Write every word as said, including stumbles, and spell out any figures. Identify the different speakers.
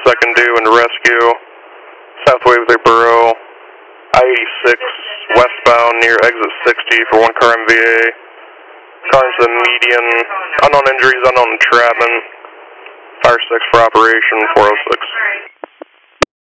Speaker 1: second due and rescue. South Waverly Borough, I eighty-six, westbound near exit sixty for one car M V A. Calling to the median, unknown injuries, unknown entrapment. Fire six for operation four oh six.